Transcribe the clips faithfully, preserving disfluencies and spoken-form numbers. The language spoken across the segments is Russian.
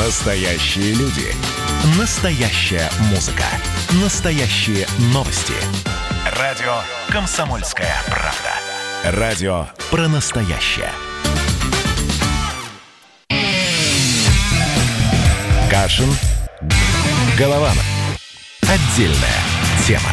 Настоящие люди. Настоящая музыка. Настоящие новости. Радио «Комсомольская правда». Радио про настоящее. Кашин, Голованов. Отдельная тема.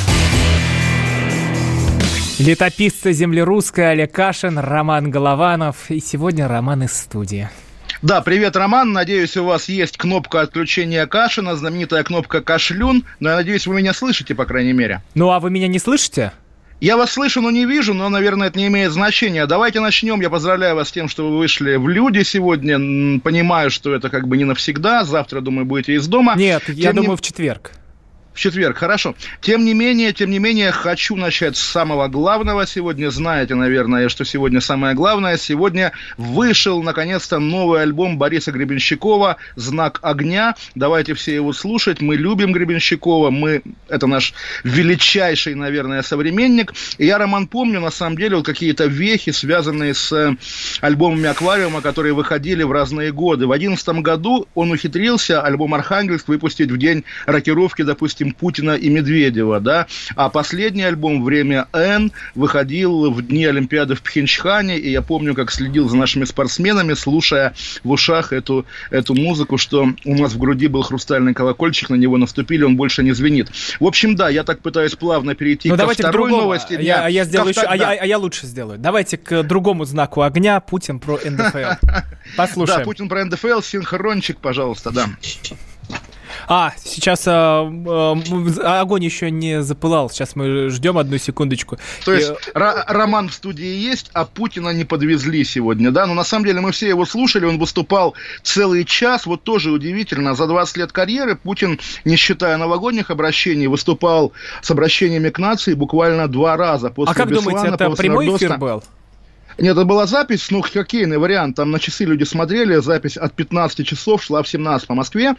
Летописцы земли русской Олег Кашин, Роман Голованов. И сегодня Роман из студии. Да, привет, Роман. Надеюсь, у вас есть кнопка отключения Кашина, знаменитая кнопка «Кашлюн». Но я надеюсь, вы меня слышите, по крайней мере. Ну, а вы меня не слышите? Я вас слышу, но не вижу, но, наверное, это не имеет значения. Давайте начнем. Я поздравляю вас с тем, что вы вышли в люди сегодня. Понимаю, что это как бы не навсегда. Завтра, думаю, будете из дома. Нет, Тем я не... думаю, в четверг. В четверг, хорошо. Тем не менее, тем не менее, хочу начать с самого главного сегодня. Знаете, наверное, что сегодня самое главное. Сегодня вышел, наконец-то, новый альбом Бориса Гребенщикова «Знак огня». Давайте все его слушать. Мы любим Гребенщикова. Мы... Это наш величайший, наверное, современник. И я, Роман, помню, на самом деле, вот какие-то вехи, связанные с альбомами «Аквариума», которые выходили в разные годы. В две тысячи одиннадцатом году он ухитрился альбом «Архангельск» выпустить в день рокировки, допустим, Путина и Медведева, да, а последний альбом «Время Н» выходил в дни Олимпиады в Пхенчхане, и я помню, как следил за нашими спортсменами, слушая в ушах эту, эту музыку, что у нас в груди был хрустальный колокольчик, на него наступили, он больше не звенит. В общем, да, я так пытаюсь плавно перейти ну, ко второй новости. Я, я, я сделаю ко... еще, а, да. я, а я лучше сделаю. Давайте к другому знаку огня. Путин про эн дэ эф эл. Послушаем. Да, Путин про эн дэ эф эл, синхрончик, пожалуйста, да. А, сейчас а, а, огонь еще не запылал. Сейчас мы ждем одну секундочку. То есть и... Р- Роман в студии есть, а Путина не подвезли сегодня, да? Но на самом деле мы все его слушали, он выступал целый час. Вот тоже удивительно, за двадцать лет карьеры Путин, не считая новогодних обращений, выступал с обращениями к нации буквально два раза. После а как Беслана, думаете, это прямой Нордоста. Эфир был? Нет, это была запись, ну, хоккейный вариант, там на часы люди смотрели, запись от пятнадцати часов шла в семнадцать по Москве,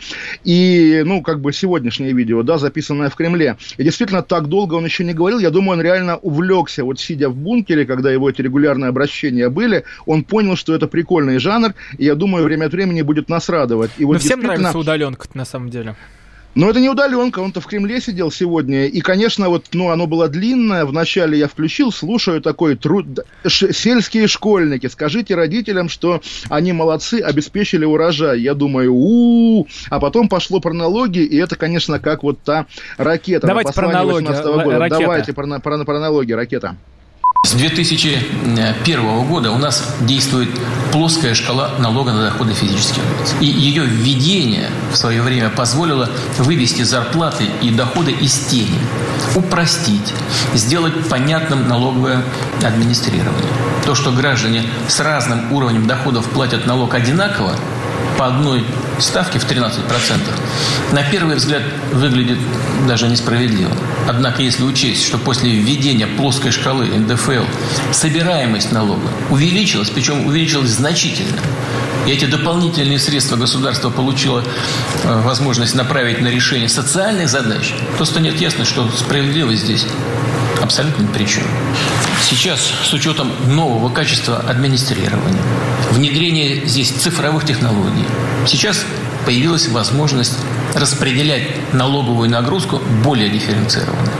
и, ну, как бы сегодняшнее видео, да, записанное в Кремле. И действительно, так долго он еще не говорил, я думаю, он реально увлекся, вот сидя в бункере, когда его эти регулярные обращения были, он понял, что это прикольный жанр, и я думаю, время от времени будет нас радовать. И вот но всем действительно... нравится удаленка, на самом деле. Но это не удаленка, он-то в Кремле сидел сегодня, и, конечно, вот, ну, оно было длинное, вначале я включил, слушаю такой, труд... Ш... сельские школьники, скажите родителям, что они молодцы, обеспечили урожай, я думаю, у-у-у, а потом пошло про налоги, и это, конечно, как вот та ракета. Давайте про налоги, года. Давайте про, про, про налоги, ракета. С две тысячи первого года у нас действует плоская шкала налога на доходы физических лиц. И ее введение в свое время позволило вывести зарплаты и доходы из тени, упростить, сделать понятным налоговое администрирование. То, что граждане с разным уровнем доходов платят налог одинаково, по одной ставке в тринадцать процентов, на первый взгляд выглядит даже несправедливо. Однако, если учесть, что после введения плоской шкалы эн дэ эф эл собираемость налога увеличилась, причем увеличилась значительно, и эти дополнительные средства государство получило э, возможность направить на решение социальных задач, то станет ясно, что справедливость здесь абсолютно ни при чем. Сейчас, с учетом нового качества администрирования, внедрения здесь цифровых технологий, сейчас появилась возможность распределять налоговую нагрузку более дифференцированно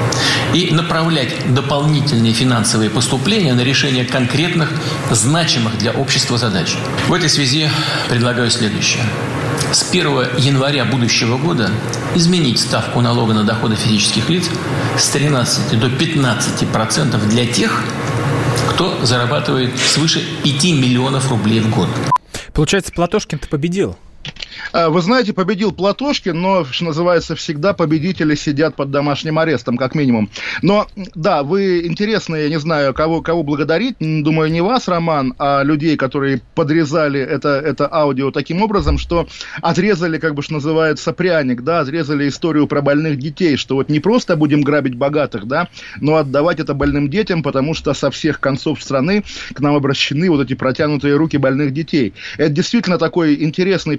и направлять дополнительные финансовые поступления на решение конкретных, значимых для общества задач. В этой связи предлагаю следующее. С первого января будущего года изменить ставку налога на доходы физических лиц с тринадцати до пятнадцати процентов для тех, кто зарабатывает свыше пяти миллионов рублей в год. Получается, Платошкин-то победил. Вы знаете, победил Платошкин, но, что называется, всегда победители сидят под домашним арестом, как минимум. Но, да, вы интересные, я не знаю, кого, кого благодарить, думаю, не вас, Роман, а людей, которые подрезали это, это аудио таким образом, что отрезали, как бы, что называется, пряник, да, отрезали историю про больных детей, что вот не просто будем грабить богатых, да, но отдавать это больным детям, потому что со всех концов страны к нам обращены вот эти протянутые руки больных детей. Это действительно такой интересный пиаровский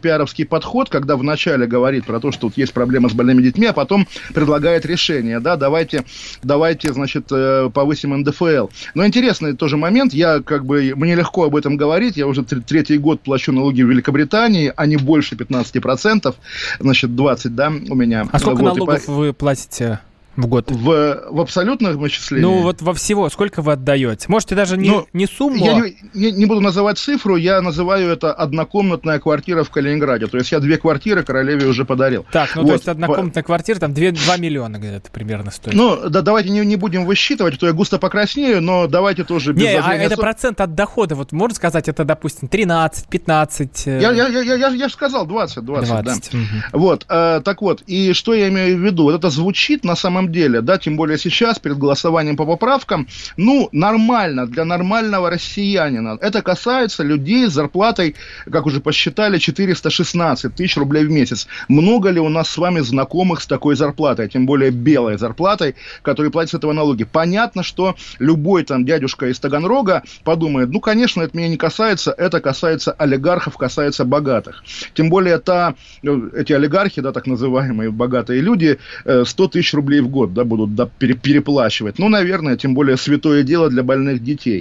подход, когда вначале говорит про то, что вот есть проблема с больными детьми, а потом предлагает решение, да, давайте, давайте, значит, повысим эн дэ эф эл. Но интересный тоже момент, я как бы, мне легко об этом говорить, я уже третий год плачу налоги в Великобритании, а не больше пятнадцать процентов, значит, двадцать, да, у меня. А сколько вот, налогов по... вы платите в год? В, в абсолютном вычислении? Ну, вот во всего. Сколько вы отдаете? Можете даже не, ну, не сумму? Я не, не, не буду называть цифру, я называю это однокомнатная квартира в Калининграде. То есть я две квартиры королеве уже подарил. Так, ну вот. То есть однокомнатная квартира, там два миллиона где-то примерно стоит. Ну, да, давайте не, не будем высчитывать, а то я густо покраснею, но давайте тоже без Не, а это со... процент от дохода, вот можно сказать, это, допустим, тринадцать, пятнадцать? Я, я, я, я, я же сказал двадцать, двадцать, двадцать. Да. Угу. Вот, э, так вот, и что я имею в виду? Вот это звучит на самом деле, да, тем более сейчас, перед голосованием по поправкам, ну, нормально, для нормального россиянина. Это касается людей с зарплатой, как уже посчитали, четыреста шестнадцать тысяч рублей в месяц. Много ли у нас с вами знакомых с такой зарплатой, тем более белой зарплатой, которые платят с этого налоги? Понятно, что любой там дядюшка из Таганрога подумает, ну, конечно, это меня не касается, это касается олигархов, касается богатых. Тем более та, эти олигархи, да, так называемые богатые люди, сто тысяч рублей в год, да, будут да, переплачивать. Ну, наверное, тем более святое дело для больных детей.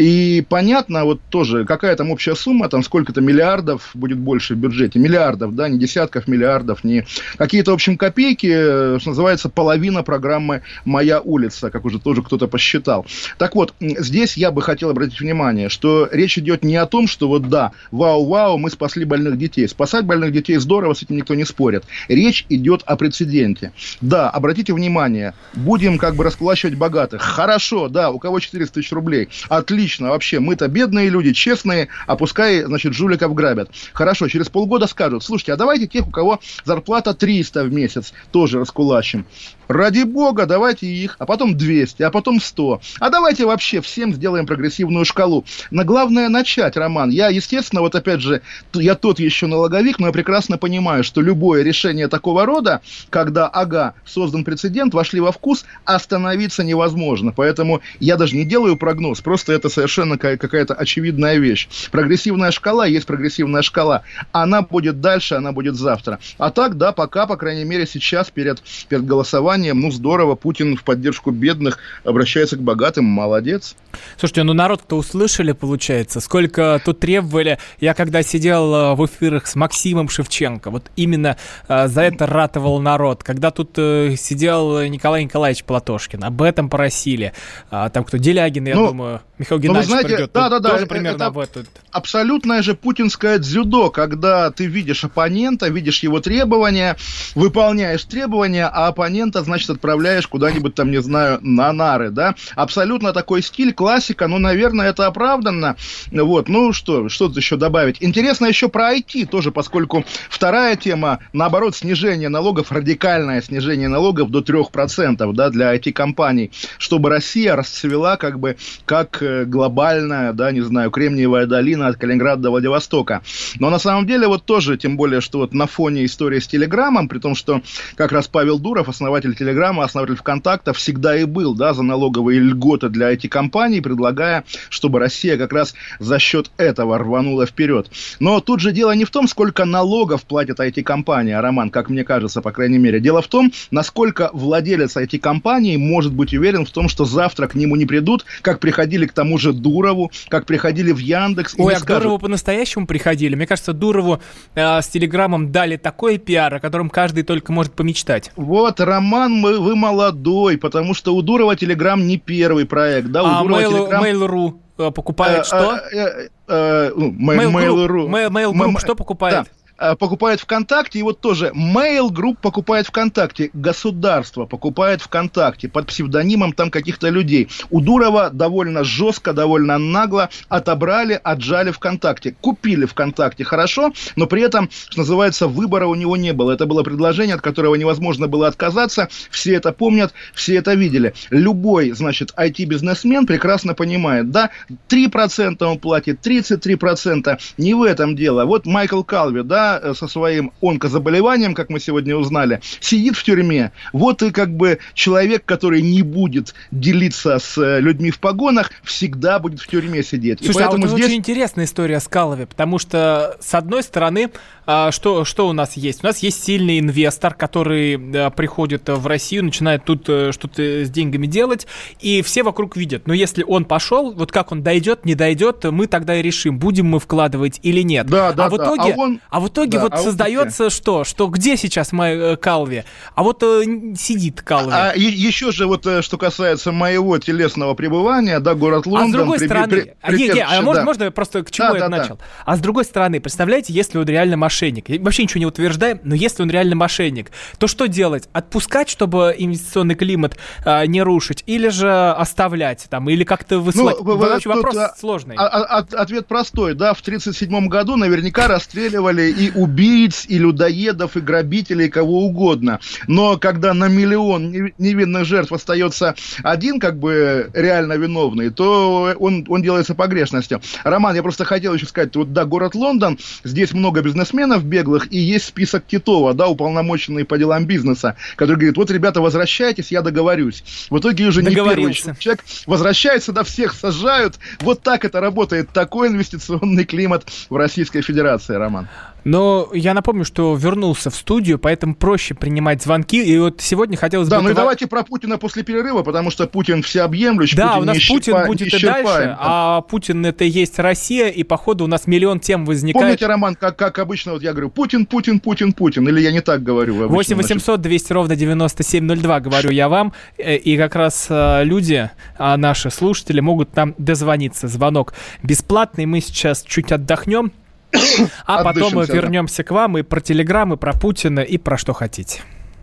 И понятно, вот тоже, какая там общая сумма, там сколько-то миллиардов будет больше в бюджете. Миллиардов, да, не десятков миллиардов, не какие-то, в общем, копейки, что называется, половина программы «Моя улица», как уже тоже кто-то посчитал. Так вот, здесь я бы хотел обратить внимание, что речь идет не о том, что вот да, вау-вау, мы спасли больных детей. Спасать больных детей здорово, с этим никто не спорит. Речь идет о прецеденте. Да, обратите внимание, будем как бы расплачивать богатых. Хорошо, да, у кого четыреста тысяч рублей. Отлично, вообще, мы-то бедные люди, честные, а пускай, значит, жуликов грабят. Хорошо, через полгода скажут, слушайте, а давайте тех, у кого зарплата триста в месяц, тоже раскулачим. Ради бога, давайте их, а потом двести, а потом сто. А давайте вообще всем сделаем прогрессивную шкалу. Но главное начать, Роман. Я, естественно, вот опять же, я тот еще налоговик, но я прекрасно понимаю, что любое решение такого рода, когда, ага, создан прецедент, вошли во вкус, остановиться невозможно. Поэтому я даже не делаю прогноз, просто это совершенно какая-то очевидная вещь. Прогрессивная шкала есть прогрессивная шкала. Она будет дальше, она будет завтра. А так, да, пока, по крайней мере, сейчас перед, перед голосованием, ну, здорово, Путин в поддержку бедных обращается к богатым, молодец. Слушайте, ну народ-то услышали, получается, сколько тут требовали. Я когда сидел в эфирах с Максимом Шевченко, вот именно э, за это ратовал народ. Когда тут э, сидел Николай Николаевич Платошкин, об этом просили. А, там кто, Делягин, я ну, думаю, Михаил Геннадьевич ну, знаете, придет. Да, да, да, тоже это, примерно это об этом. Абсолютное же путинское дзюдо, когда ты видишь оппонента, видишь его требования, выполняешь требования, а оппонента, значит, отправляешь куда-нибудь там, не знаю, на нары, да. Абсолютно такой стиль, классика, ну, наверное, это оправданно. Вот, ну, что, что тут еще добавить? Интересно еще про ай ти тоже, поскольку вторая тема, наоборот, снижение налогов, радикальное снижение налогов до трех процентов, да, для ай ти-компаний, чтобы Россия расцвела как бы как глобальная, да, не знаю, Кремниевая долина от Калининграда до Владивостока. Но на самом деле вот тоже, тем более, что вот на фоне истории с Телеграмом, при том, что как раз Павел Дуров, основатель Телеграма, основатель ВКонтакта, всегда и был, да, за налоговые льготы для ай ти-компаний, предлагая, чтобы Россия как раз за счет этого рванула вперед. Но тут же дело не в том, сколько налогов платит ай ти-компания, Роман, как мне кажется, по крайней мере. Дело в том, насколько владелец ай ти-компании может быть уверен в том, что завтра к нему не придут, как приходили к тому же Дурову, как приходили в Яндекс. Ой, а к Дурову по-настоящему приходили. Мне кажется, Дурову э, с Телеграмом дали такой пиар, о котором каждый только может помечтать. Вот, Роман, мы, вы молодой, потому что у Дурова Телеграм не первый проект. Да, у а Дурова Mail.ru Telegram... покупает что? Mail.ru. Mail.ru что покупает? Покупает ВКонтакте, и вот тоже Mail Group покупает ВКонтакте, государство покупает ВКонтакте под псевдонимом там каких-то людей. У Дурова довольно жестко, довольно нагло отобрали, отжали ВКонтакте. Купили ВКонтакте, хорошо, но при этом, что называется, выбора у него не было. Это было предложение, от которого невозможно было отказаться. Все это помнят, все это видели. Любой, значит, ай ти-бизнесмен прекрасно понимает, да, три процента он платит, тридцать три процента, не в этом дело. Вот Майкл Калви, да, со своим онкозаболеванием, как мы сегодня узнали, сидит в тюрьме. Вот и как бы человек, который не будет делиться с людьми в погонах, всегда будет в тюрьме сидеть. Слушай, и поэтому а вот здесь... очень интересная история с Калви, потому что, с одной стороны, а, что, что у нас есть? У нас есть сильный инвестор, который а, приходит в Россию, начинает тут а, что-то с деньгами делать, и все вокруг видят. Но если он пошел, вот как он дойдет, не дойдет, мы тогда и решим, будем мы вкладывать или нет. Да, да, а в итоге, да. А, он... а в итоге да, вот а создается он... что? Что где сейчас моя Калви? А вот э, сидит Калви. А, а еще же вот что касается моего телесного пребывания, да, город Лондон. А с другой при, стороны, при, при, а, не, не, а да. можно, можно просто к чему да, я да, начал? Да. А с другой стороны, представляете, если он реально мошенник, я вообще ничего не утверждаю, но если он реально мошенник, то что делать? Отпускать, чтобы инвестиционный климат а, не рушить, или же оставлять там, или как-то высылать? Ну, вообще вопрос а, сложный. А, а, ответ простой, да, в тридцать седьмом году наверняка расстреливали и убийц, и людоедов, и грабителей, и кого угодно. Но когда на миллион невинных жертв остается один, как бы, реально виновный, то он, он делается погрешностью. Роман, я просто хотел еще сказать, вот, да, город Лондон, здесь много бизнесменов беглых, и есть список Титова, да, уполномоченный по делам бизнеса, который говорит, вот, ребята, возвращайтесь, я договорюсь. В итоге уже не первый человек возвращается, да, всех сажают. Вот так это работает, такой инвестиционный климат в Российской Федерации, Роман. Но я напомню, что вернулся в студию, поэтому проще принимать звонки. И вот сегодня хотелось да, бы... Да, ну и туда... давайте про Путина после перерыва, потому что Путин всеобъемлющий. Да, Путин у нас Путин щипа... будет и дальше, а Путин это и есть Россия, и походу у нас миллион тем возникает. Помните, Роман, как, как обычно вот я говорю, Путин, Путин, Путин, Путин, или я не так говорю? восемь восемьсот двести ровно девяносто семь ноль два, говорю я вам, и как раз люди, наши слушатели, могут нам дозвониться. Звонок бесплатный, мы сейчас чуть отдохнем. А потом мы вернемся к вам и про Телеграм, и про Путина, и про что хотите.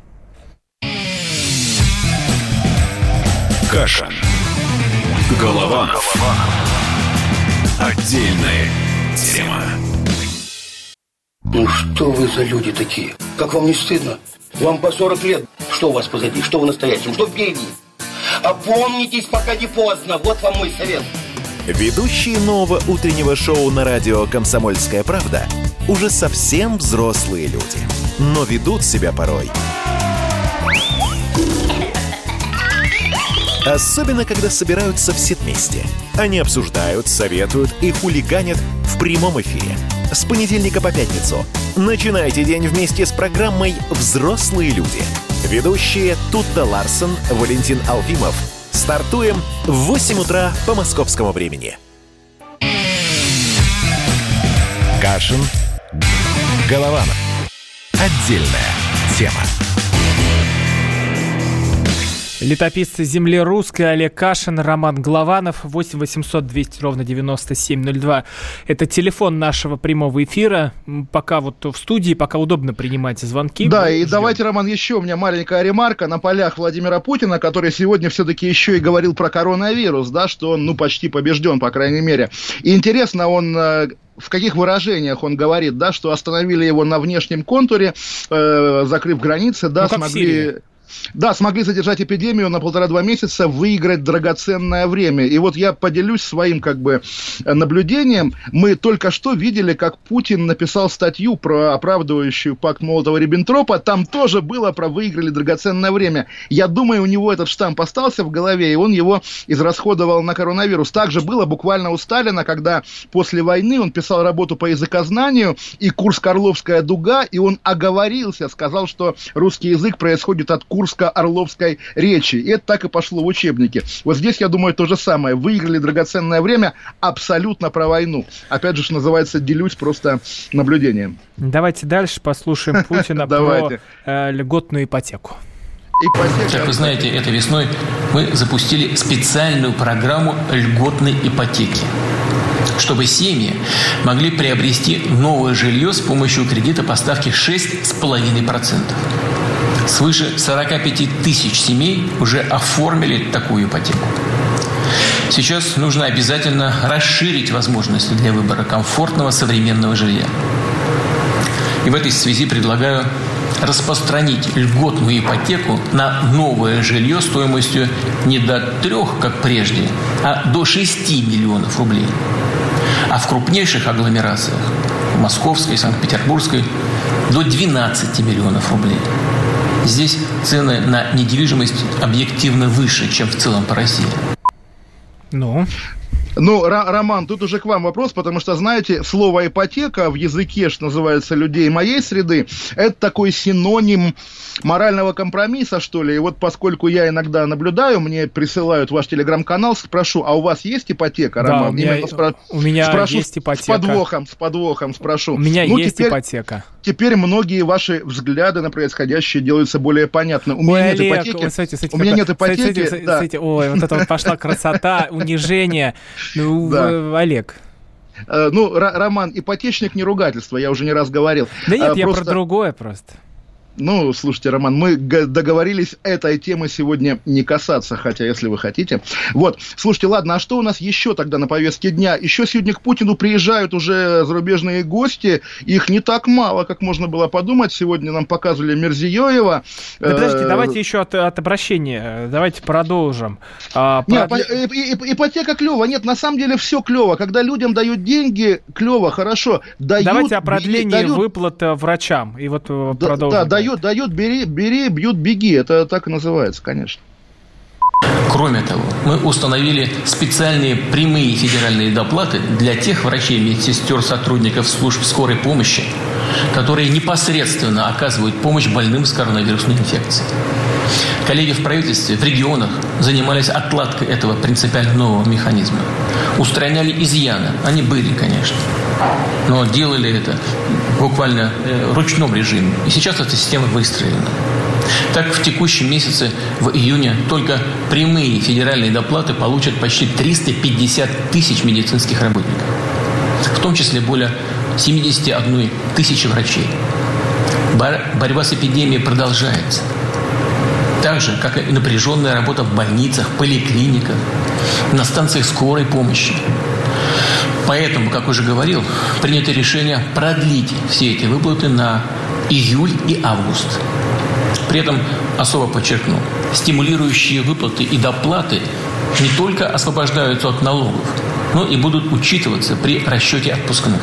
Каша. Голова. Отдельная тема. Ну что вы за люди такие? Как вам не стыдно? Вам по сорок лет. Что у вас позади? Что в настоящем? Что впереди? Опомнитесь, пока не поздно. Вот вам мой совет. Ведущие нового утреннего шоу на радио «Комсомольская правда» уже совсем взрослые люди, но ведут себя порой. Особенно, когда собираются все вместе. Они обсуждают, советуют и хулиганят в прямом эфире. С понедельника по пятницу. Начинайте день вместе с программой «Взрослые люди». Ведущие Тутта Ларсон, Валентин Алфимов. Стартуем в восемь утра по московскому времени. Кашин. Голованов. Отдельная тема. Летописцы земли русской Олег Кашин, Роман Голованов. Восемь восемьсот двести ровно девяносто семь ноль два. Это телефон нашего прямого эфира. Пока вот в студии, пока удобно принимать звонки. Да, и ждем. Давайте, Роман, еще у меня маленькая ремарка на полях Владимира Путина, который сегодня все-таки еще и говорил про коронавирус, да, что он, ну, почти побежден, по крайней мере. И интересно, он... в каких выражениях он говорит, да, что остановили его на внешнем контуре, э, закрыв границы, да, ну, смогли... Да, смогли задержать эпидемию на полтора-два месяца, выиграть драгоценное время. И вот я поделюсь своим, как бы, наблюдением. Мы только что видели, как Путин написал статью про оправдывающую пакт Молотова-Риббентропа. Там тоже было про выиграли драгоценное время. Я думаю, у него этот штамп остался в голове, и он его израсходовал на коронавирус. Также было буквально у Сталина, когда после войны он писал работу по языкознанию, и Курско-Орловская дуга, и он оговорился, сказал, что русский язык происходит от Курско-Орловской речи. И это так и пошло в учебнике. Вот здесь, я думаю, то же самое. Выиграли драгоценное время абсолютно про войну. Опять же, что называется, делюсь просто наблюдением. Давайте дальше послушаем Путина про э, льготную ипотеку. Ипотека. Как вы знаете, этой весной мы запустили специальную программу льготной ипотеки, чтобы семьи могли приобрести новое жилье с помощью кредита по ставке шесть целых пять десятых процента. Свыше сорок пять тысяч семей уже оформили такую ипотеку. Сейчас нужно обязательно расширить возможности для выбора комфортного современного жилья. И в этой связи предлагаю распространить льготную ипотеку на новое жилье стоимостью не до трех, как прежде, а до шести миллионов рублей. А в крупнейших агломерациях, в Московской, Санкт-Петербургской, до двенадцати миллионов рублей. Здесь цены на недвижимость объективно выше, чем в целом по России. Ну? Ну, Р- Роман, тут уже к вам вопрос, потому что, знаете, слово ипотека в языке, что называется, людей моей среды, это такой синоним морального компромисса, что ли. И вот поскольку я иногда наблюдаю, мне присылают ваш телеграм-канал, спрошу, а у вас есть ипотека, да, Роман? У меня, спро- у меня спрошу есть ипотека. С подвохом, с подвохом спрошу. У меня ну, есть теперь, ипотека. Теперь многие ваши взгляды на происходящее делаются более понятны. У Ой, меня Олег, нет ипотеки. ой, смотрите, смотрите, у меня какой... нет ипотеки. Смотрите, смотрите, да. смотрите, ой, вот это вот пошла красота, унижение. Ну, да. Олег. Ну, Р- Роман, ипотечник не ругательство, я уже не раз говорил. Да нет, а, я просто... про другое просто. Ну, слушайте, Роман, мы г- договорились этой темы сегодня не касаться, хотя, если вы хотите. Вот, слушайте, ладно, а что у нас еще тогда на повестке дня? Еще сегодня к Путину приезжают уже зарубежные гости, их не так мало, как можно было подумать. Сегодня нам показывали Мирзиёева. Да подождите, давайте еще от, от обращения, давайте продолжим. А, Нет, продля... ипотека клево. Нет, на самом деле все клево. Когда людям дают деньги, клево, хорошо. Дают, давайте о продлении дают... выплат врачам. И вот да, продолжим. Да, дают. Дает, дает, бери, бери, бьют, беги. Это так и называется, конечно. Кроме того, мы установили специальные прямые федеральные доплаты для тех врачей, медсестер, сотрудников служб скорой помощи, которые непосредственно оказывают помощь больным с коронавирусной инфекцией. Коллеги в правительстве, в регионах занимались отладкой этого принципиально нового механизма. Устраняли изъяны. Они были, конечно. Но делали это буквально в ручном режиме. И сейчас эта система выстроена. Так, в текущем месяце, в июне, только прямые федеральные доплаты получат почти триста пятьдесят тысяч медицинских работников. В том числе более семьдесят одна тысяча врачей. Борьба с эпидемией продолжается. Так же, как и напряженная работа в больницах, поликлиниках, на станциях скорой помощи. Поэтому, как уже говорил, принято решение продлить все эти выплаты на июль и август. При этом особо подчеркну, стимулирующие выплаты и доплаты не только освобождаются от налогов, но и будут учитываться при расчете отпускных.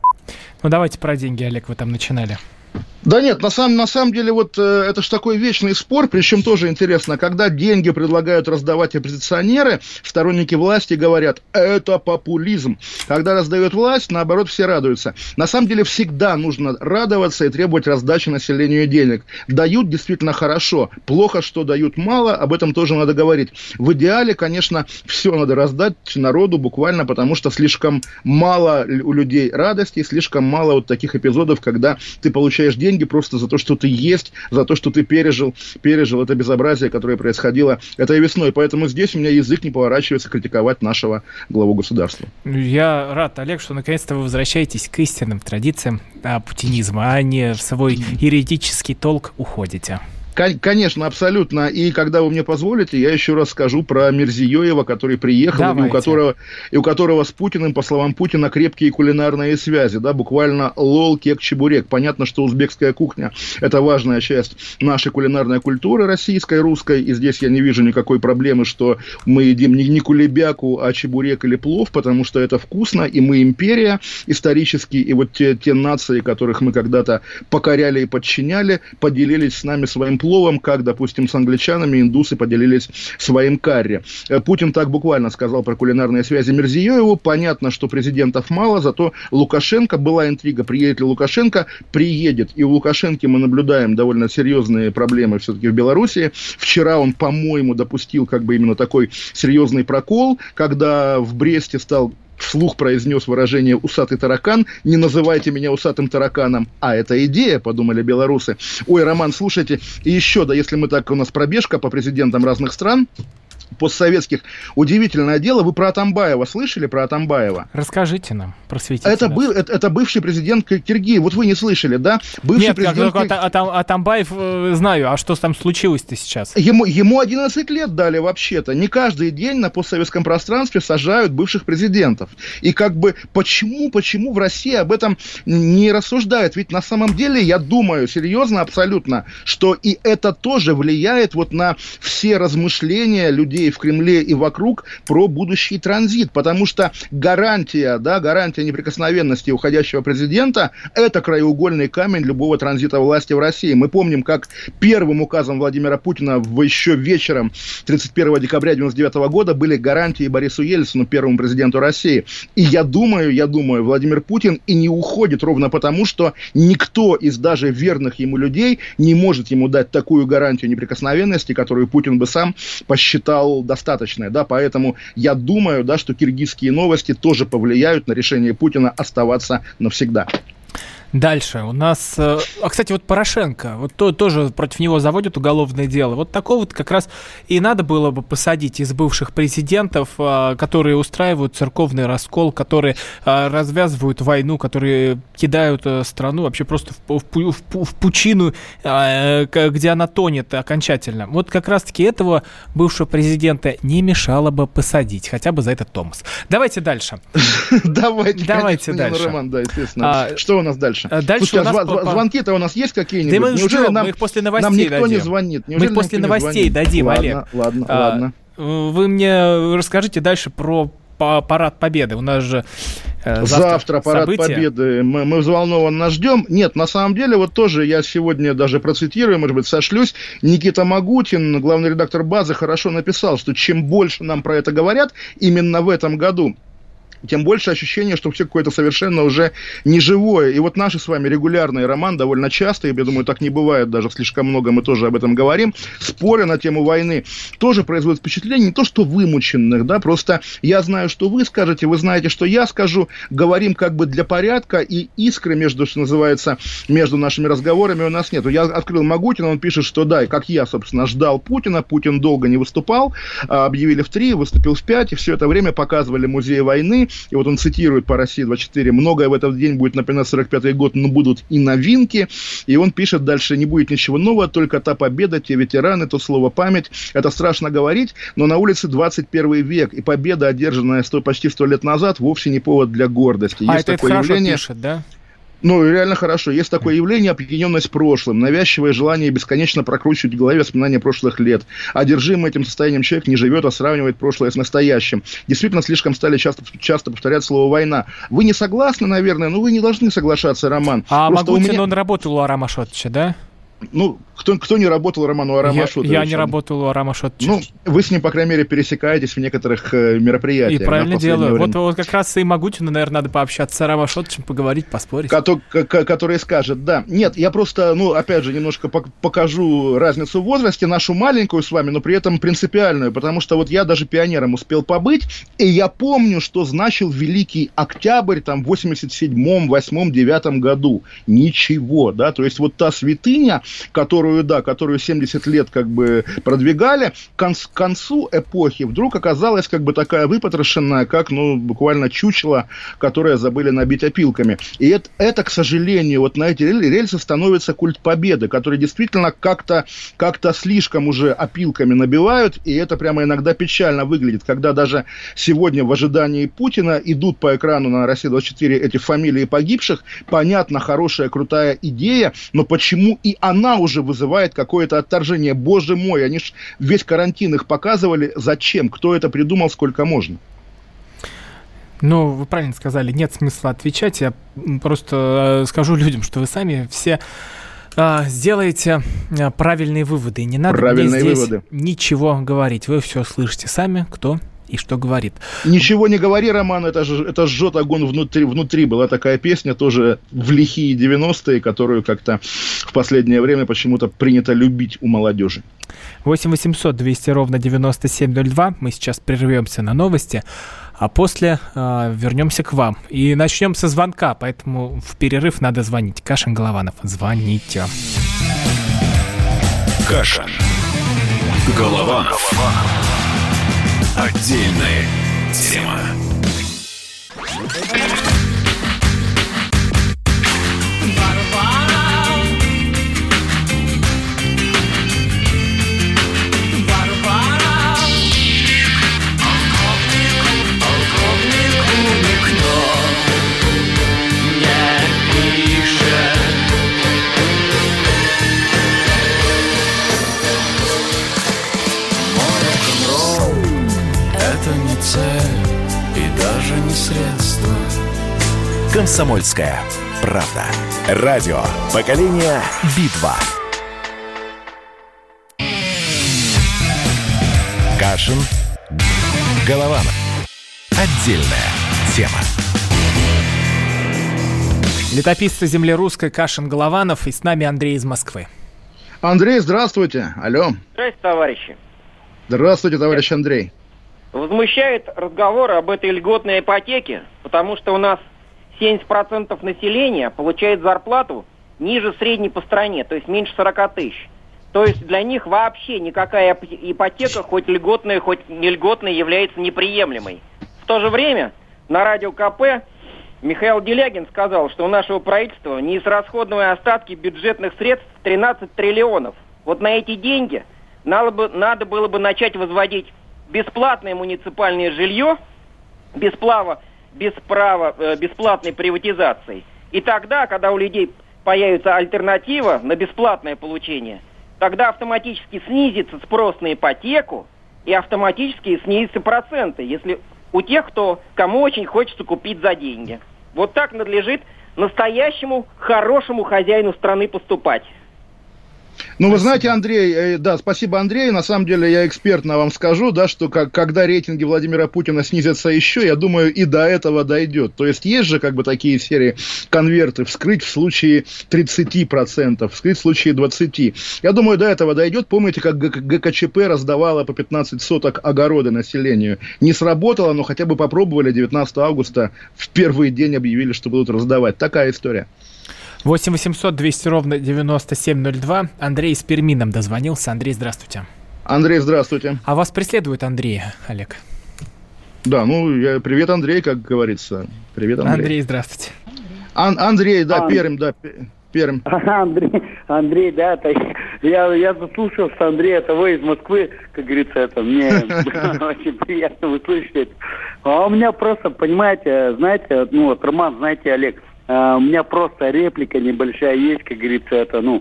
Ну давайте про деньги, Олег, вы там начинали. Да нет, на самом, на самом деле вот э, это же такой вечный спор, причем тоже интересно, когда деньги предлагают раздавать оппозиционеры, сторонники власти говорят, это популизм. Когда раздает власть, наоборот, все радуются. На самом деле всегда нужно радоваться и требовать раздачи населению денег. Дают действительно хорошо, плохо, что дают мало, об этом тоже надо говорить. В идеале, конечно, все надо раздать народу буквально, потому что слишком мало у людей радости, слишком мало вот таких эпизодов, когда ты получаешь деньги просто за то, что ты есть, за то, что ты пережил, пережил это безобразие, которое происходило этой весной. Поэтому здесь у меня язык не поворачивается критиковать нашего главу государства. Я рад, Олег, что наконец-то вы возвращаетесь к истинным традициям а, путинизма, а не в свой еретический толк уходите. Конечно, абсолютно. И когда вы мне позволите, я еще раз скажу про Мирзиёева, который приехал, и у которого, и у которого с Путиным, по словам Путина, крепкие кулинарные связи. Да, буквально лол, кек, чебурек. Понятно, что узбекская кухня – это важная часть нашей кулинарной культуры российской, русской. И здесь я не вижу никакой проблемы, что мы едим не, не кулебяку, а чебурек или плов, потому что это вкусно, и мы империя исторически. И вот те, те нации, которых мы когда-то покоряли и подчиняли, поделились с нами своим пловом. Пловом, как, допустим, с англичанами индусы поделились своим карри. Путин так буквально сказал про кулинарные связи Мирзиёеву. Понятно, что президентов мало, зато Лукашенко, была интрига, приедет ли Лукашенко, приедет. И у Лукашенко мы наблюдаем довольно серьезные проблемы все-таки в Беларуси. Вчера он, по-моему, допустил как бы именно такой серьезный прокол, когда в Бресте стал вслух произнес выражение «усатый таракан». Не называйте меня усатым тараканом. А это идея, подумали белорусы. Ой, Роман, слушайте, и еще, да, если мы так, у нас пробежка по президентам разных стран постсоветских. Удивительное дело. Вы про Атамбаева слышали, про Атамбаева? Расскажите нам, просветите это, нас. был, это, это бывший президент Киргизии. Вот вы не слышали, да? Бывший Нет, президент... как, а, а, Атамбаев э, знаю. А что там случилось-то сейчас? Ему, ему одиннадцать лет дали вообще-то. Не каждый день на постсоветском пространстве сажают бывших президентов. И как бы почему, почему в России об этом не рассуждают? Ведь на самом деле, я думаю, серьезно, абсолютно, что и это тоже влияет вот на все размышления людей людей в Кремле и вокруг про будущий транзит, потому что гарантия, да, гарантия неприкосновенности уходящего президента – это краеугольный камень любого транзита власти в России. Мы помним, как первым указом Владимира Путина в еще вечером тридцать первого декабря девяносто девятого года были гарантии Борису Ельцину, первому президенту России. И я думаю, я думаю, Владимир Путин и не уходит ровно потому, что никто из даже верных ему людей не может ему дать такую гарантию неприкосновенности, которую Путин бы сам посчитал достаточной. Да? Поэтому я думаю, да, что киргизские новости тоже повлияют на решение Путина оставаться навсегда. Дальше у нас... А, кстати, вот Порошенко, вот то, тоже против него заводят уголовное дело. Вот такого вот как раз и надо было бы посадить из бывших президентов, а, которые устраивают церковный раскол, которые а, развязывают войну, которые кидают а, страну вообще просто в, в, в, в пучину, а, где она тонет окончательно. Вот как раз-таки этого бывшего президента не мешало бы посадить, хотя бы за этот томос. Давайте дальше. Давайте, Давайте дальше. Роман, да, естественно. Что у нас дальше? Дальше Слушайте, у нас а по... звонки-то у нас есть какие-нибудь? Да мы Неужели ждем, нам, мы их после новостей нам никто дадим. не звонит? Неужели мы их после новостей дадим, ладно, Олег. Ладно, а, ладно. Вы мне расскажите дальше про парад Победы. У нас же э, завтра, завтра парад события. Победы. Мы, мы взволнованно ждем. Нет, на самом деле, вот тоже я сегодня даже процитирую, может быть, сошлюсь. Никита Магутин, главный редактор «Базы», хорошо написал, что чем больше нам про это говорят именно в этом году, тем больше ощущение, что все какое-то совершенно уже неживое. И вот наши с вами регулярные, Роман, довольно часто, я думаю, так не бывает даже слишком много, мы тоже об этом говорим, споры на тему войны тоже производят впечатление не то, что вымученных, да, просто я знаю, что вы скажете, вы знаете, что я скажу, говорим как бы для порядка, и искры между, что называется, между нашими разговорами у нас нет. Я открыл Магутина, он пишет, что да, как я, собственно, ждал Путина, Путин долго не выступал, объявили в три, выступил в пять, и все это время показывали музей войны. И вот он цитирует по России двадцать четыре: «Многое в этот день будет напоминать сорок пятый год, но будут и новинки». И он пишет дальше: «Не будет ничего нового, только та победа, те ветераны, то слово память. Это страшно говорить, но на улице двадцать первый век, и победа, одержанная сто, почти сто лет назад, вовсе не повод для гордости». А Есть это такое хорошо явление... пишет, да? Ну, реально хорошо. Есть такое явление — опьяненность прошлым, навязчивое желание бесконечно прокручивать в голове воспоминания прошлых лет. Одержимый этим состоянием человек не живет, а сравнивает прошлое с настоящим. Действительно, слишком стали часто, часто повторять слово «война». Вы не согласны, наверное, но вы не должны соглашаться, Роман. А Просто Магутин, меня... он работал у Арама Шотича, да? Ну, кто, кто не работал, Роман, у Арама Я, Шотича? я не работал у Арама Шотича. Ну, вы с ним, по крайней мере, пересекаетесь в некоторых э, мероприятиях. И правильно делаю. Вот, вот как раз и Магутину, наверное, надо пообщаться с Арама Шотичем, поговорить, поспорить. Кото- к- который скажет, да. Нет, я просто, ну, опять же, немножко пок- покажу разницу в возрасте, нашу маленькую с вами, но при этом принципиальную, потому что вот я даже пионером успел побыть, и я помню, что значил Великий Октябрь там в восемьдесят седьмом, восьмом, девятом году. Ничего, да, то есть вот та святыня, которую, да, которую семьдесят лет как бы продвигали, к концу, к концу эпохи вдруг оказалась как бы такая выпотрошенная, как, ну, буквально чучело, которое забыли набить опилками. И это, это, к сожалению, вот на эти рельсы становится культ победы, который действительно как-то, как-то слишком уже опилками набивают, и это прямо иногда печально выглядит, когда даже сегодня в ожидании Путина идут по экрану на Россия двадцать четыре эти фамилии погибших, понятно, хорошая, крутая идея, но почему и она уже вызывает какое-то отторжение? Боже мой, они ж весь карантин их показывали. Зачем? Кто это придумал? Сколько можно? Ну, вы правильно сказали, нет смысла отвечать. Я просто скажу людям, что вы сами все а, сделаете а, правильные выводы. И не надо правильные мне здесь выводы. Ничего говорить. Вы все слышите сами, кто и что говорит. Ничего не говори, Роман, это, же, это жжет огонь внутри, внутри. Была такая песня тоже в лихие девяностые, которую как-то в последнее время почему-то принято любить у молодежи. восемь восемьсот двести ровно девяносто семь ноль два. Мы сейчас прервемся на новости, а после э, вернемся к вам. И начнем со звонка, поэтому в перерыв надо звонить. Кашин, Голованов, звоните. Кашин, Голованов. Отдельная тема. «Комсомольская правда». Радио поколения Би-два. Кашин, Голованов. Отдельная тема. Летописцы земли русской Кашин, Голованов, и с нами Андрей из Москвы. Андрей, здравствуйте. Алло. Здравствуйте, товарищи. Здравствуйте, товарищ Андрей. Возмущает разговор об этой льготной ипотеке, потому что у нас семьдесят процентов населения получает зарплату ниже средней по стране, то есть меньше сорок тысяч. То есть для них вообще никакая ипотека, хоть льготная, хоть не льготная, является неприемлемой. В то же время на радио КП Михаил Делягин сказал, что у нашего правительства неизрасходные остатки бюджетных средств тринадцать триллионов. Вот на эти деньги надо, бы, надо было бы начать возводить бесплатное муниципальное жилье, без права, без права э, бесплатной приватизации. И тогда, когда у людей появится альтернатива на бесплатное получение, тогда автоматически снизится спрос на ипотеку и автоматически снизятся проценты, если у тех, кто, кому очень хочется купить за деньги. Вот так надлежит настоящему хорошему хозяину страны поступать. Ну, вы знаете, Андрей, да, спасибо, Андрей. На самом деле, я экспертно вам скажу, да, что как, когда рейтинги Владимира Путина снизятся еще, я думаю, и до этого дойдет. То есть, есть же как бы такие серии конверты вскрыть в случае тридцать процентов, вскрыть в случае двадцать процентов. Я думаю, до этого дойдет. Помните, как ГКЧП раздавала по пятнадцать соток огорода населению? Не сработало, но хотя бы попробовали. девятнадцатого августа в первый день объявили, что будут раздавать. Такая история. восемь восемьсот двести ровно девяносто семь ноль два. Андрей из Перми нам дозвонился. Андрей, здравствуйте. Андрей, здравствуйте. А вас преследует Андрей, Олег? Да, ну, я, привет, Андрей, как говорится. Привет, Андрей. Андрей, здравствуйте. Ан- Андрей, да, а, Пермь, да, Пермь. Андрей, Андрей, да, это, я, я заслушался, Андрей, это вы из Москвы, как говорится, это мне очень приятно услышать. А у меня просто, понимаете, знаете, ну вот, Роман, знаете, Олег, Uh, у меня просто реплика небольшая есть, как говорится, это, ну,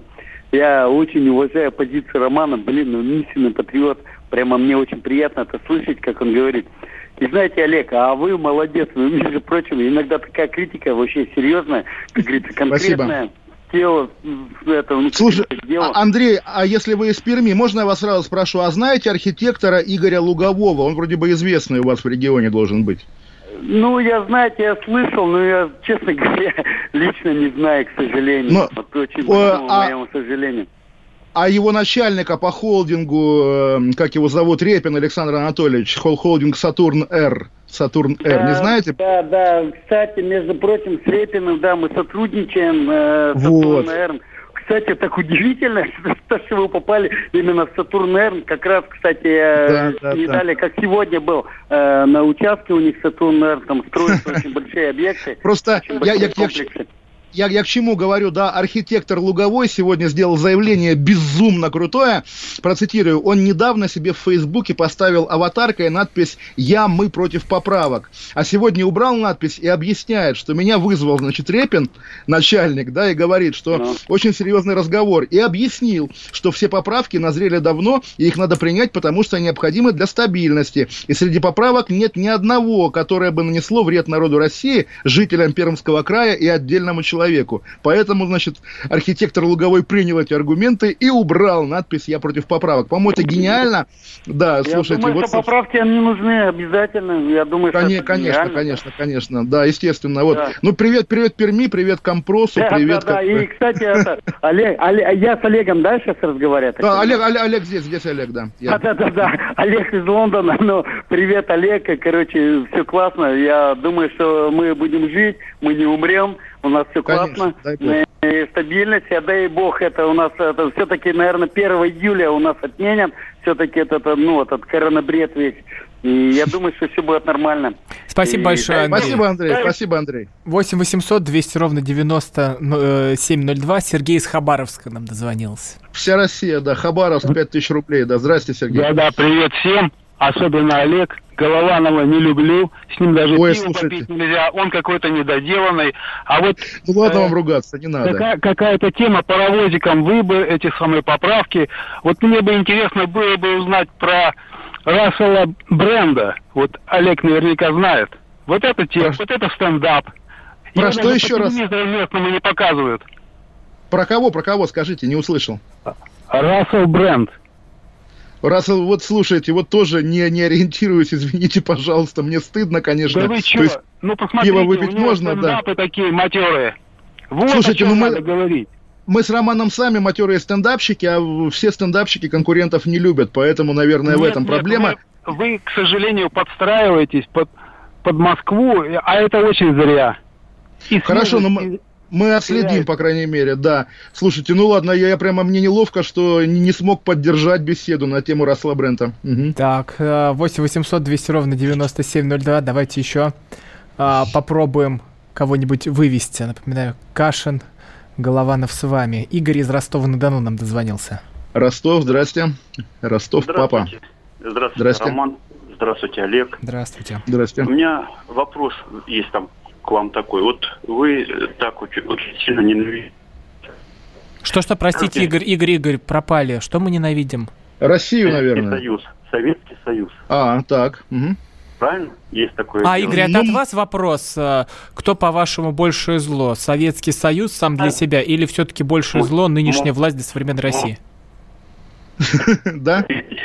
я очень уважаю позицию Романа, блин, ну, истинный патриот, прямо мне очень приятно это слышать, как он говорит. И знаете, Олег, а вы молодец, вы, между прочим, иногда такая критика вообще серьезная, как говорится, конкретная. Тело, это, ну, слушай, Андрей, а если вы из Перми, можно я вас сразу спрошу, а знаете архитектора Игоря Лугового? Он вроде бы известный у вас в регионе должен быть. Ну, я, знаете, я слышал, но я, честно говоря, лично не знаю, к сожалению. Но, вот очень большому а, моему сожалению. А его начальника по холдингу, как его зовут, Репин Александр Анатольевич, холдинг Сатурн-Р. Сатурн-Р, да, не знаете? Да, да, кстати, между прочим, с Репиным, да, мы сотрудничаем, э, Сатурн-Р. Вот. Кстати, так удивительно, что, что вы попали именно в Сатурн-Р. Как раз, кстати, да, да, не да. дали, как сегодня был, э, на участке у них Сатурн-Р, там строятся очень большие объекты. Просто я, я, я, я, я к чему говорю, да, архитектор Луговой сегодня сделал заявление безумно крутое, процитирую, он недавно себе в Фейсбуке поставил аватаркой надпись «Я, мы против поправок», а сегодня убрал надпись и объясняет, что меня вызвал, значит, Репин, начальник, да, и говорит, что no. очень серьезный разговор, и объяснил, что все поправки назрели давно, и их надо принять, потому что необходимы для стабильности, и среди поправок нет ни одного, которое бы нанесло вред народу России, жителям Пермского края и отдельному человеку. человеку. Поэтому, значит, архитектор Луговой принял эти аргументы и убрал надпись «Я против поправок». По-моему, это гениально. Да, я слушайте. думаю, вот, что поправки они нужны обязательно. Я думаю, конечно, что это конечно, гениально. конечно, конечно. Да, естественно. Вот. Да. Ну, привет, привет Перми, привет Компросу, да, привет. Да, да, и, кстати, это, Олег, Олег, я с Олегом, да, сейчас разговариваю? Да, Олег, Олег, Олег здесь, здесь Олег, да. Я. Да, да, да, Олег из Лондона. Ну, привет, Олег. Короче, все классно. Я думаю, что мы будем жить, мы не умрем. У нас все классно, стабильность, а дай бог, это у нас это, все-таки, наверное, первого июля у нас отменят, все-таки этот, ну, этот коронабред весь. И я думаю, что все будет нормально. Спасибо и, большое, Андрей. Спасибо, Андрей. Да. Спасибо, Андрей. восемь восемьсот двести ровно девяносто семь ноль два. Сергей из Хабаровска нам дозвонился. Вся Россия, да. Хабаровск, пять тысяч рублей. Да, здрасте, Сергей. Да, да, привет всем. Особенно Олег. Голованова не люблю. С ним даже Ой, пиво слушайте. попить нельзя. Он какой-то недоделанный. А вот... Ну ладно э, вам ругаться, не надо. Какая- какая-то тема паровозиком выбор этих самых поправки. Вот мне бы интересно было бы узнать про Рассела Брэнда. Вот Олег наверняка знает. Вот это тема, вот это стендап. Про что еще раз? Местному не показывают. Про кого, про кого, скажите, не услышал. Рассел Брэнд. Рассел, вот слушайте, вот тоже не, не ориентируюсь, извините, пожалуйста, мне стыдно, конечно. Да вы что? Ну, посмотрите, пиво выпить у него можно, да. стендапы такие матерые. Вот слушайте, о чем ну мы... надо говорить. Мы с Романом сами матерые стендапщики, а все стендапщики конкурентов не любят, поэтому, наверное, нет, в этом нет, проблема. Вы, вы, к сожалению, подстраиваетесь под, под Москву, а это очень зря. И Хорошо, но смерть, мы, мы отследим, по крайней мере, да. Слушайте, ну ладно, я, я прямо, мне неловко, что не, не смог поддержать беседу на тему Рассела Брэнта. Угу. Так, восемь восемьсот двести ровно девяносто семь ноль два, давайте еще а, попробуем кого-нибудь вывести. Напоминаю, Кашин, Голованов с вами. Игорь из Ростова-на-Дону нам дозвонился. Ростов, здрасте. Ростов, папа. Здравствуйте, Здравствуйте, Роман. Здравствуйте, Олег. Здравствуйте. Здравствуйте. У меня вопрос есть там к вам такой. Вот вы так очень, очень сильно ненавидите. Что-что, простите, Игорь, Игорь, Игорь, пропали. Что мы ненавидим? Россию, наверное. Советский Союз. Советский Союз. А, так. Угу. Правильно? Есть такое. А, дело. Игорь, это Ну, от вас вопрос. Кто, по-вашему, большее зло? Советский Союз сам для себя или все-таки большее зло нынешняя власть для современной России? Да?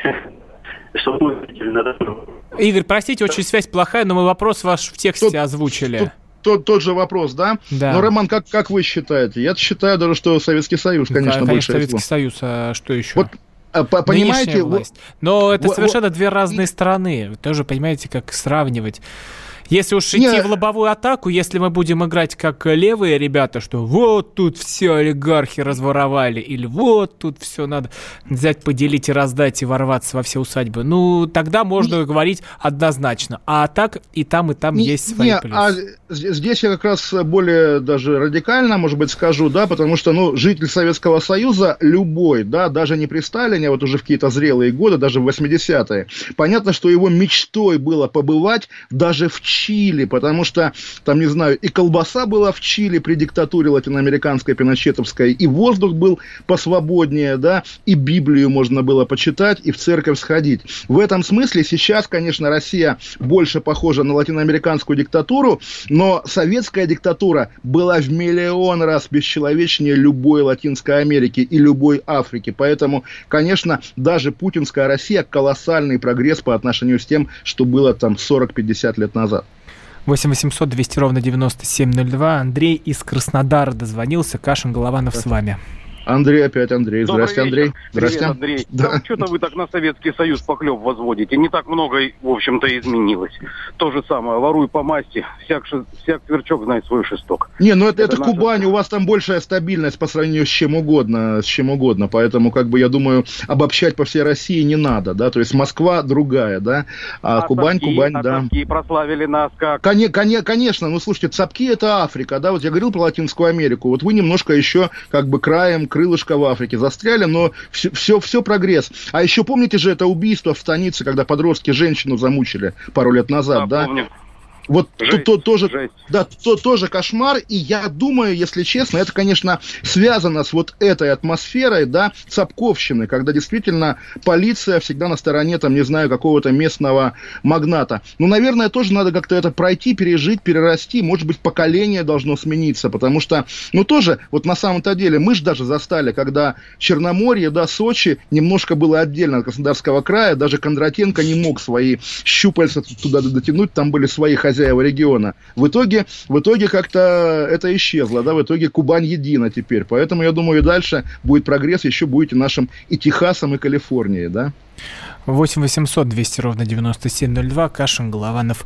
Что вы надо... Игорь, простите, очень связь плохая, но мы вопрос ваш в тексте Тут- озвучили. тут- Тот, тот же вопрос, да? Да. Ну, Роман, как, как вы считаете? Я считаю даже, что Советский Союз, конечно, Конечно, больше Советский зло. Союз, а что еще? Вот, а, по- понимаете, Нынешняя вот- власть. Но это во- совершенно две разные страны. Вы тоже понимаете, как сравнивать. Если уж идти Не. в лобовую атаку, если мы будем играть как левые ребята, что вот тут все олигархи разворовали, или вот тут все надо взять, поделить и раздать, и ворваться во все усадьбы, ну, тогда можно Не. говорить однозначно. А так и там, и там Не- есть свои не, плюсы. а з- здесь я как раз более даже радикально, может быть, скажу, да, потому что, ну, житель Советского Союза любой, да, даже не при Сталине, а вот уже в какие-то зрелые годы, даже в восьмидесятые, понятно, что его мечтой было побывать даже в Чили, потому что, там, не знаю, и колбаса была в Чили при диктатуре латиноамериканской, пиночетовской, и воздух был посвободнее, да, и Библию можно было почитать, и в церковь сходить. В этом смысле сейчас, конечно, Россия больше похожа на латиноамериканскую диктатуру, но советская диктатура была в миллион раз бесчеловечнее любой Латинской Америки и любой Африки. Поэтому, конечно, даже путинская Россия колоссальный прогресс по отношению с тем, что было там сорок-пятьдесят лет назад. восемь восемьсот двести ровно девяносто семь ноль два. Андрей из Краснодара дозвонился. Кашин, Голованов с вами. Андрей опять, Андрей. Добрый Здрасте, вечер. Андрей. Здрасте. Привет, Андрей. Да. Там что-то вы так на Советский Союз поклеп возводите. Не так много, в общем-то, изменилось. То же самое. Воруй по масти. Всяк, ши- всяк сверчок знает свой шесток. Не, ну это, это, Это наша- Кубань, у вас там большая стабильность по сравнению с чем угодно, с чем угодно, поэтому, как бы, я думаю, обобщать по всей России не надо, да, то есть Москва другая, да, а, Кубань, Цапки, Кубань, а да. Цапки прославили нас как... Коне, коне, конечно, ну слушайте, Цапки это Африка, да, вот я говорил про Латинскую Америку, вот вы немножко еще как бы краем крылышка в Африке застряли, но все, все, все прогресс. А еще помните же это убийство в станице, когда подростки женщину замучили пару лет назад, да? Помню. Вот Жесть, то, то, тоже, жесть. да, то, тоже кошмар, и я думаю, если честно, это, конечно, связано с вот этой атмосферой, да, цапковщины, когда действительно полиция всегда на стороне, там, не знаю, какого-то местного магната. Ну, наверное, тоже надо как-то это пройти, пережить, перерасти, может быть, поколение должно смениться, потому что, ну, тоже, вот на самом-то деле, мы же даже застали, когда Черноморье, да, Сочи немножко было отдельно от Краснодарского края, даже Кондратенко не мог свои щупальца туда дотянуть, там были свои хозяева региона. В итоге, в итоге как-то это исчезло, да, в итоге Кубань едина теперь. Поэтому, я думаю, и дальше будет прогресс, еще будете нашим и Техасом, и Калифорнией, да. восемь восемьсот двести ровно девяносто семь ноль два. Кашин, Голованов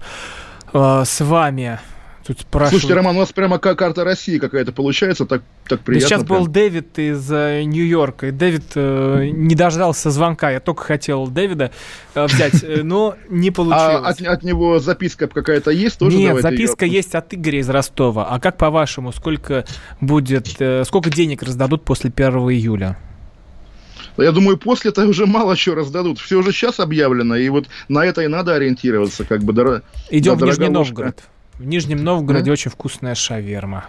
э, с вами. Тут спрашивают... Слушайте, Роман, у нас прямо как карта России какая-то получается, так, так Да приятно. сейчас прям. был Дэвид из э, Нью-Йорка, и Дэвид э, не дождался звонка. Я только хотел Дэвида э, взять, э, но не получилось. А от, от него записка какая-то есть тоже? Нет, Давайте записка её- есть от Игоря из Ростова. А как по-вашему, сколько будет, э, сколько денег раздадут после первого июля? Я думаю, после-то уже мало чего раздадут. Все уже сейчас объявлено, и вот на это и надо ориентироваться. Как бы, дор... Идем да, в Нижний дороговорушка. Новгород. В Нижнем Новгороде Да? очень вкусная шаверма.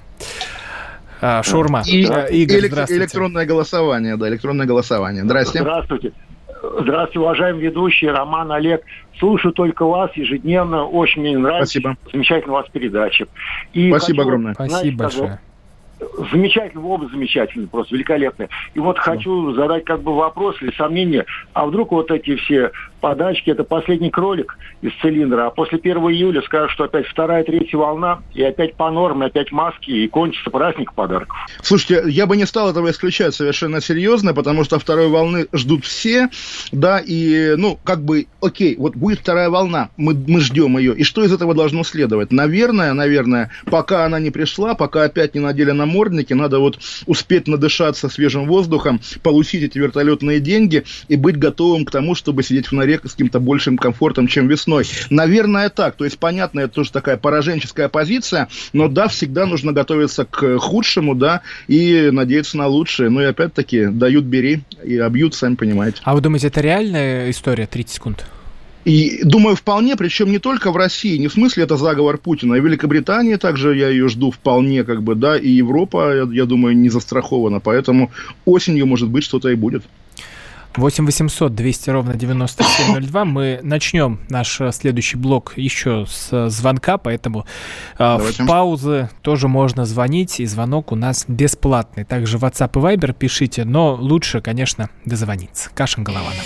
А, шаурма. И, А, и Игорь, элек- здравствуйте. электронное голосование, да, электронное голосование. Здрасте. Здравствуйте. Здравствуйте, уважаемый ведущий, Роман, Олег. Слушаю только вас ежедневно, очень мне нравится. Спасибо. Замечательно у вас передачи. И Спасибо хочу, огромное. знаете, Спасибо как бы, большое. Замечательный образ, замечательный, просто великолепный. И вот хочу задать как бы вопрос или сомнение, а вдруг вот эти все подачки, это последний кролик из цилиндра, а после первого июля скажут, что опять вторая, третья волна, и опять по норме, опять маски, и кончится праздник подарков. Слушайте, я бы не стал этого исключать совершенно серьезно, потому что второй волны ждут все, да, и, ну, как бы, окей, вот будет вторая волна, мы, мы ждем ее, и что из этого должно следовать? Наверное, наверное, пока она не пришла, пока опять не надели намордники, надо вот успеть надышаться свежим воздухом, получить эти вертолетные деньги и быть готовым к тому, чтобы сидеть в норе с каким-то большим комфортом, чем весной. Наверное, так. То есть, понятно, это тоже такая пораженческая позиция, но да, всегда нужно готовиться к худшему, да, и надеяться на лучшее. Ну и опять-таки, дают бери и обьют, сами понимаете. А вы думаете, это реальная история, тридцать секунд? И думаю, вполне, причем не только в России, не в смысле это заговор Путина, и в Великобритании также я ее жду вполне, как бы, да, и Европа, я, я думаю, не застрахована, поэтому осенью, может быть, что-то и будет. восемь восемьсот двести ровно девяносто семь ноль два. Мы начнем наш следующий блок еще с звонка, поэтому Давайте. в паузы тоже можно звонить, и звонок у нас бесплатный. Также WhatsApp и Viber пишите, но лучше, конечно, дозвониться. Кашин-Голованов.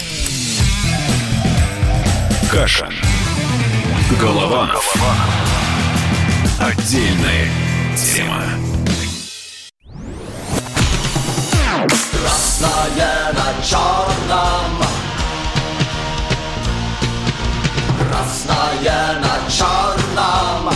Кашин. Голованов. Отдельная тема. Красное на черном, красное на черном.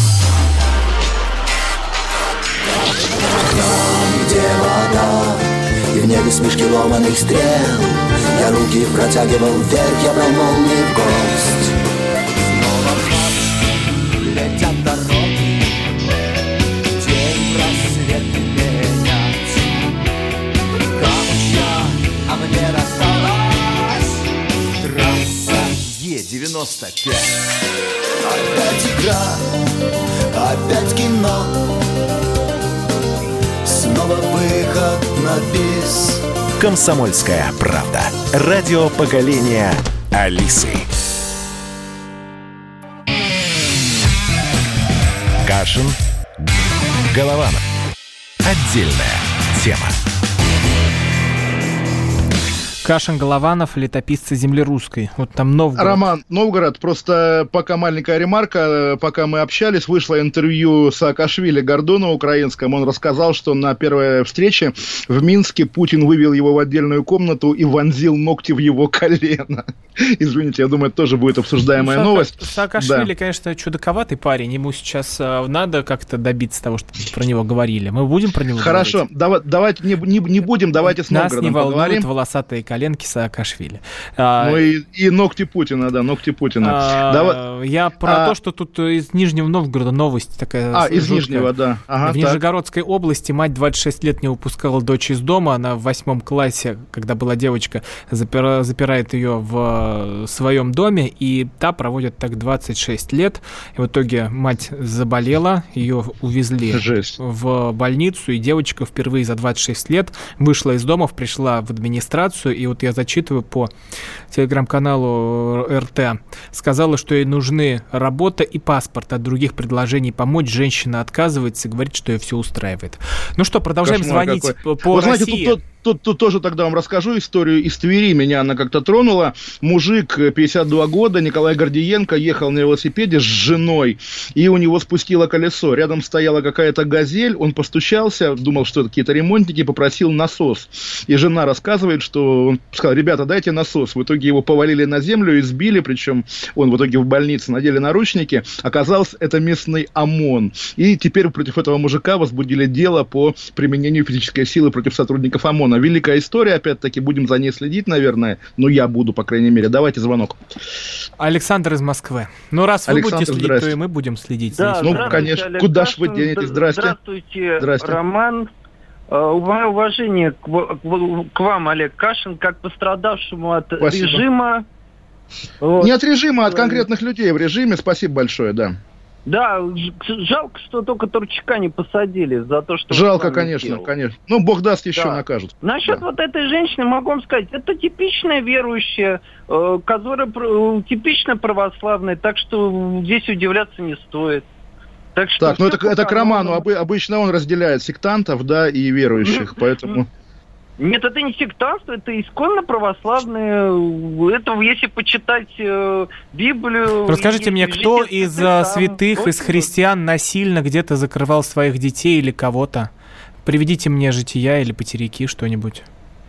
Там, где вода, и в небе смешки ломаных стрел, я руки протягивал вверх, я брал молнии в гость. Снова в ночь летят дороги, день просвет менять. Камушья, а мне досталась трасса Е девяносто пять. Опять игра, опять кино, снова выход на бис. «Комсомольская правда». Радио поколения Алисы. Кашин, Голованов. Отдельная тема. Кашин-Голованов, летописцы земли русской. Вот там Новгород. Роман, Новгород. Просто пока маленькая ремарка. Пока мы общались, вышло интервью Саакашвили Гордону украинскому. Он рассказал, что на первой встрече в Минске Путин вывел его в отдельную комнату и вонзил ногти в его колено. Извините, я думаю, это тоже будет обсуждаемая ну, новость. Саакашвили, да. конечно, чудаковатый парень. Ему сейчас надо как-то добиться того, что про него говорили. Мы будем про него Хорошо, говорить? Хорошо, давайте не, не, не будем, давайте с Нас Новгородом не волнуют поговорим. волосатые коленки Саакашвили. Ну и, и ногти Путина, да, ногти Путина. А, Давай. Я про а, то, что тут из Нижнего Новгорода новость такая. А, из жуткая. Нижнего, да. Ага, в Нижегородской так. области мать двадцать шесть лет не выпускала дочь из дома. Она в восьмом классе, когда была девочка, запира, запирает ее в своем доме, и та проводит так двадцать шесть лет. И в итоге мать заболела, ее увезли Жесть. в больницу, и девочка впервые за двадцать шесть лет вышла из дома, пришла в администрацию, и вот я зачитываю по телеграм-каналу эр тэ, сказала, что ей нужны работа и паспорт. От других предложений помочь женщина отказывается и говорит, что ее все устраивает. Ну что, продолжаем Кошмар звонить какой. по Вы России. Знаете, тут, тут, тут тоже тогда вам расскажу историю из Твери. Меня она как-то тронула. Мужик, пятьдесят два года, Николай Гордиенко, ехал на велосипеде с женой, и у него спустило колесо. Рядом стояла какая-то «Газель», он постучался, думал, что это какие-то ремонтники, попросил насос. И жена рассказывает, что он сказал: ребята, дайте насос. В итоге его повалили на землю, избили, причем он в итоге в больнице, надели наручники. Оказалось, это местный ОМОН. И теперь против этого мужика возбудили дело по применению физической силы против сотрудников ОМОНа. Великая история, опять-таки, будем за ней следить, наверное. Ну, я буду, по крайней мере. Давайте звонок. Александр из Москвы. Ну, раз вы Александр, будете следить, здрасте. то и мы будем следить. Да, ну, конечно. Александр. Куда ж вы денетесь? Здрасте. Здравствуйте, здрасте. Роман. Мое уважение к, к вам, Олег Кашин, как пострадавшему от Спасибо. режима. Вот. Не от режима, а от конкретных людей в режиме. Спасибо большое, да. Да, жалко, что только Турчака не посадили за то, что... Жалко, конечно, сделал. конечно. Ну, бог даст, еще да. накажут. Насчет да. вот этой женщины могу вам сказать, это типичная верующая, э, которая э, типично православная, так что здесь удивляться не стоит. Так, что так ну это, это к Роману. Об, обычно он разделяет сектантов, да, и верующих, поэтому... Нет, это не сектантство, это исконно православные. Это, если почитать э, Библию... Расскажите мне, кто из там, святых, из христиан насильно где-то закрывал своих детей или кого-то? Приведите мне жития или потеряки, что-нибудь.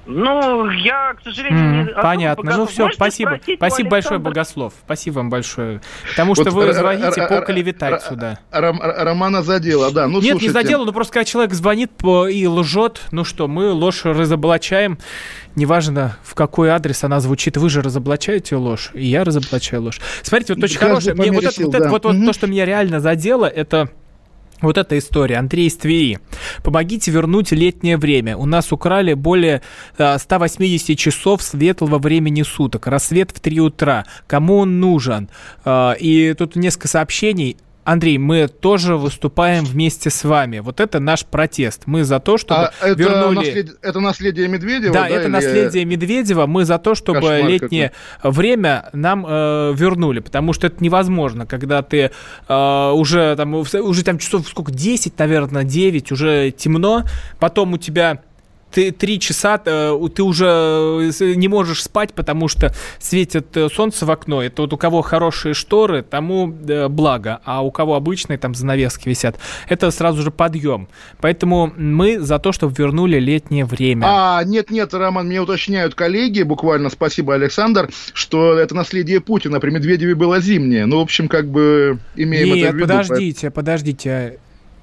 Ну, я, к сожалению, mm, не... Понятно. Ну все, спасибо. Спасибо большое, Богослов. Спасибо вам большое. Потому что вот вы звоните поклеветать сюда. Романа задело, да. Ну, Нет, слушайте. не задело, но просто когда человек звонит и лжет, ну что, мы ложь разоблачаем. Неважно, в какой адрес она звучит, вы же разоблачаете ложь, и я разоблачаю ложь. Смотрите, вот очень хорошее. Мне вот, сил, это, да. вот, вот, угу. вот то, что меня реально задело, это... Вот эта история. Андрей из Твери. Помогите вернуть летнее время. У нас украли более э, сто восемьдесят часов светлого времени суток. Рассвет в три утра. Кому он нужен? Э, и тут несколько сообщений. Андрей, мы тоже выступаем вместе с вами. Вот это наш протест. Мы за то, чтобы а это вернули... Наслед... Это наследие Медведева? Да, да это или... наследие Медведева. Мы за то, чтобы Кошмар летнее какой. время нам э, вернули. Потому что это невозможно, когда ты э, уже, там, уже там часов сколько, десять, наверное, девять, уже темно. Потом у тебя... Ты три часа, ты уже не можешь спать, потому что светит солнце в окно. Это вот у кого хорошие шторы, тому благо. А у кого обычные там занавески висят, это сразу же подъем. Поэтому мы за то, чтобы вернули летнее время. А, нет-нет, Роман, мне уточняют коллеги, буквально, спасибо, Александр, что это наследие Путина. При Медведеве было зимнее. Ну, в общем, как бы имеем нет, это в виду. подождите, подождите.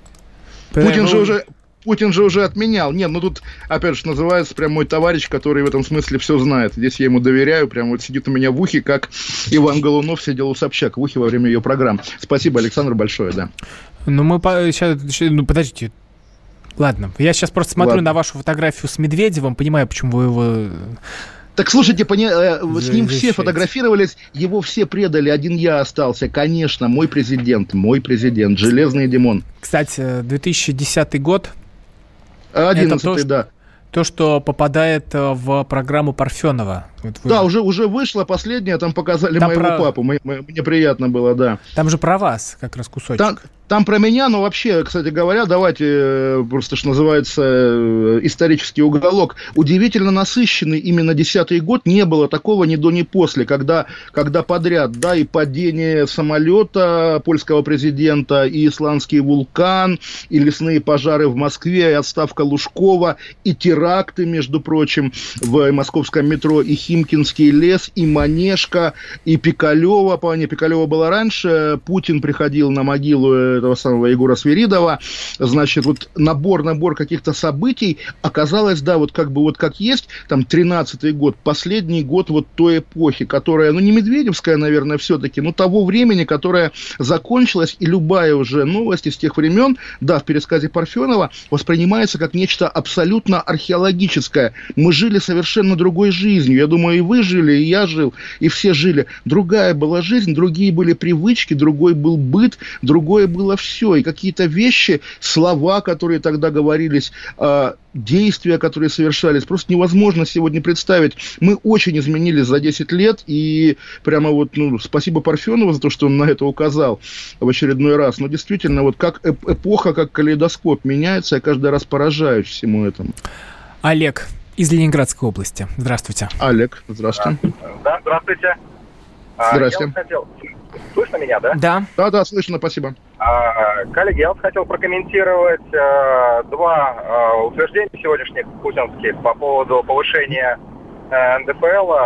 Путин же уже... Путин же уже отменял. Нет, ну тут, опять же, называется прям мой товарищ, который в этом смысле все знает. Здесь я ему доверяю, прям вот сидит у меня в ухе, как Иван Голунов сидел у Собчак в ухе во время ее программ. Спасибо, Александр, большое, да. Ну, мы по... сейчас... Ну, подождите. Ладно, я сейчас просто смотрю Ладно. на вашу фотографию с Медведевым, понимаю, почему вы его... Так, слушайте, пони... с ним все фотографировались, его все предали, один я остался. Конечно, мой президент, мой президент, Железный Димон. Кстати, две тысячи десятый год... одиннадцатый, да. То, что попадает в программу Парфенова. Вот вы... Да, уже, уже вышло последнее, там показали там моего про... папу, мне, мне приятно было, да. Там же про вас как раз кусочек. Там, там про меня, но вообще, кстати говоря, давайте, просто что называется, исторический уголок. Удивительно насыщенный именно десятый год, не было такого ни до, ни после, когда, когда подряд, да, и падение самолета польского президента, и исландский вулкан, и лесные пожары в Москве, и отставка Лужкова, и теракты, между прочим, в московском метро, и Химкинский лес, и Манежка, и Пикалева. Помните, Пикалева была раньше, Путин приходил на могилу этого самого Егора Свиридова. Значит, вот набор, набор каких-то событий оказалось, да, вот как бы вот как есть, там, тринадцатый год, последний год вот той эпохи, которая, ну, не медведевская, наверное, все-таки, но того времени, которая закончилась, и любая уже новость из тех времен, да, в пересказе Парфенова воспринимается как нечто абсолютно археологическое. Мы жили совершенно другой жизнью. Я думаю, и вы жили, и я жил, и все жили. Другая была жизнь, другие были привычки, другой был быт, другое было все. И какие-то вещи, слова, которые тогда говорились, э, действия, которые совершались, просто невозможно сегодня представить. Мы очень изменились за десять лет, и прямо вот, ну, спасибо Парфенову за то, что он на это указал в очередной раз. Но действительно, вот как эпоха, как калейдоскоп меняется, я каждый раз поражаюсь всему этому. Олег из Ленинградской области. Здравствуйте. Олег, здравствуйте. Да, здравствуйте. Здравствуйте. Я вот хотел... Слышно меня, да? Да. Да, да, слышно, спасибо. А, коллеги, я вот хотел прокомментировать а, два а, утверждения сегодняшних путинских по поводу повышения а, эн дэ пэ эл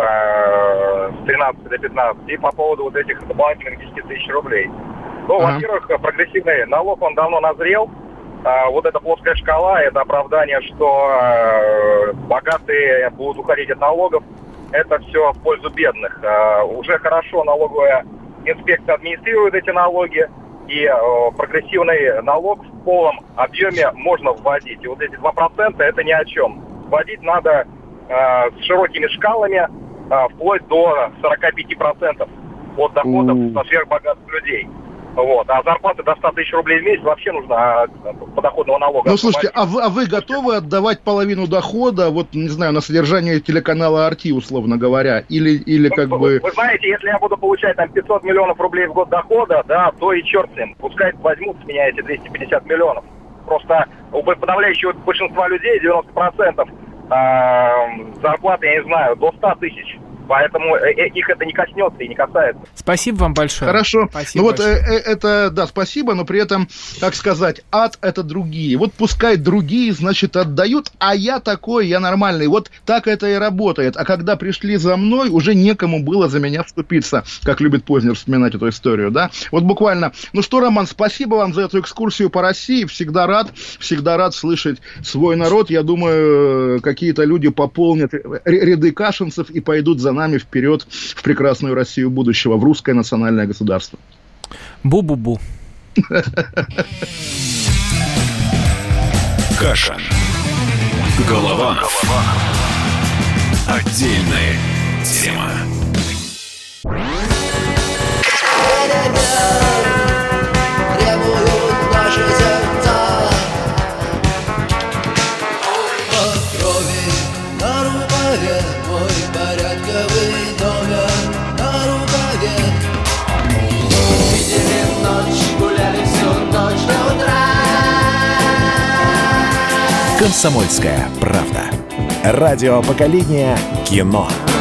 а, с тринадцати до пятнадцати и по поводу вот этих дополнительных десяти тысяч рублей. Ну, ага. Во-первых, прогрессивный налог, он давно назрел. А, вот эта плоская шкала, это оправдание, что а, богатые будут уходить от налогов. Это все в пользу бедных. А, уже хорошо налоговая инспекция администрирует эти налоги, и э, прогрессивный налог в полном объеме можно вводить. И вот эти два процента это ни о чем. Вводить надо э, с широкими шкалами, э, вплоть до сорок пять процентов от доходов mm. со сверхбогатых людей. Вот. А зарплата до ста тысяч рублей в месяц вообще нужно подоходного налога. Ну, слушайте, а вы, а вы готовы отдавать половину дохода, вот, не знаю, на содержание телеканала Арти, условно говоря, или, или как вы, бы... Вы знаете, если я буду получать там пятьсот миллионов рублей в год дохода, да, то и черт с ним. Пускай возьмут с меня эти двести пятьдесят миллионов. Просто у подавляющего большинства людей, девяносто процентов, э, зарплаты, я не знаю, до ста тысяч. Поэтому их это не коснется и не касается. Спасибо вам большое. Хорошо. Спасибо ну вот большое. э, это, да, спасибо, но при этом, так сказать, ад — это другие. Вот пускай другие, значит, отдают, а я такой, я нормальный. Вот так это и работает. А когда пришли за мной, уже некому было за меня вступиться, как любит Познер вспоминать эту историю, да? Вот буквально. Ну что, Роман, спасибо вам за эту экскурсию по России. Всегда рад, всегда рад слышать свой народ. Я думаю, какие-то люди пополнят ряды кашинцев и пойдут за нами вперед в прекрасную Россию будущего, в русское национальное государство. Бу-бу-бу. Кашин. Голованов. Отдельная тема. «Комсомольская правда». Радио поколения кино.